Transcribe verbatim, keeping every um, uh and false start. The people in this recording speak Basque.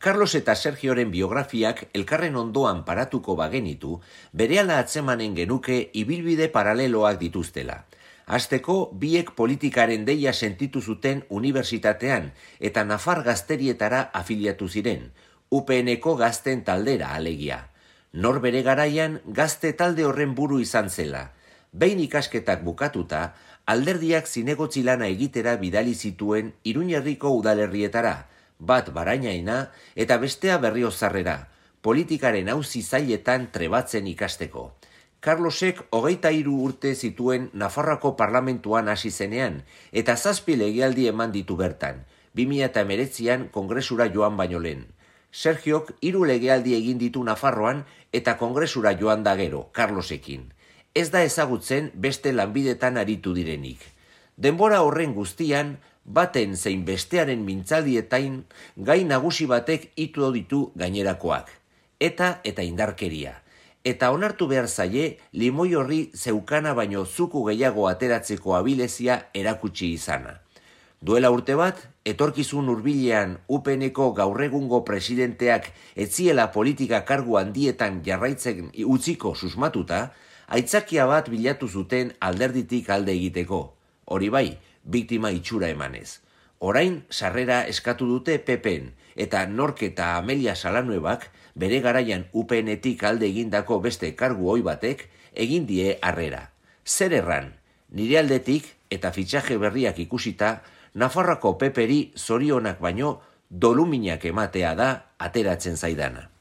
Carlos eta Sergioren biografiak elkarren ondoan paratuko bagenitu, berehala atzemanen genuke ibilbide paraleloak dituztela. Hasteko, biek politikaren deia sentitu zuten unibertsitatean eta Nafar gazterietara afiliatu ziren, U P N-ko gazten taldera alegia. Nor bere garaian gazte talde horren buru izan zela. Behin ikasketak bukatuta, alderdiak zinegotzi lana egitera bidali zituen Iruñerriko udalerrietara, bat Barainaina eta bestea Berriozarrera, politikaren auzi zailetan trebatzen ikasteko. Carlosek hogeita hiru urte zituen Nafarroako parlamentuan hasi zenean, eta zazpi legealdi eman ditu bertan, bi mila hemeretzian kongresura joan baino lehen. Sergiok hiru legealdi egin ditu Nafarroan eta kongresura joan da gero, Carlosekin. Ez da ezagutzen beste lanbidetan aritu direnik. Denbora horren guztian, baten zein bestearen mintzaldietain gai nagusi batek itu ditu gainerakoak. Eta eta indarkeria. Eta onartu behar zaie, limoi horri zeukana baino zuku gehiago ateratzeko abilezia erakutsi izana. Duela urte bat, etorkizun hurbilean U P N-ko gaur egungo presidenteak etziela politika kargu handietan jarraitzen utziko susmatuta, aitzakia bat bilatu zuten alderditik alde egiteko. Hori bai, biktima itxura emanez. Orain sarrera eskatu dute P P-en, eta Nork eta Amelia Salanuebak bere garaian U P N-tik alde egindako beste kargu ohi batek egin die harrera. Zer erran, nire aldetik eta fitxaje berriak ikusita, Nafarroako P P-ri zorionak baino doluminak ematea da ateratzen zaidana.